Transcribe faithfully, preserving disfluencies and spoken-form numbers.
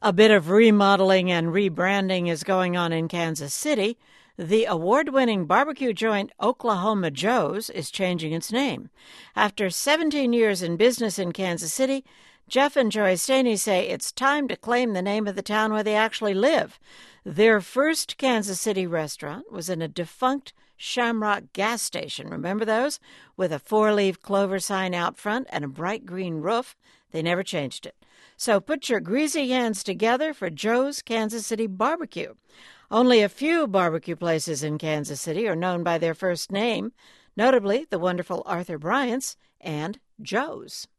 A bit of remodeling and rebranding is going on in Kansas City. The award-winning barbecue joint Oklahoma Joe's is changing its name. After seventeen years in business in Kansas City, Jeff and Joy Staney say it's time to claim the name of the town where they actually live. Their first Kansas City restaurant was in a defunct Shamrock gas station. Remember those? With a four-leaf clover sign out front and a bright green roof. They never changed it. So put your greasy hands together for Joe's Kansas City Barbecue. Only a few barbecue places in Kansas City are known by their first name, notably the wonderful Arthur Bryant's and Joe's.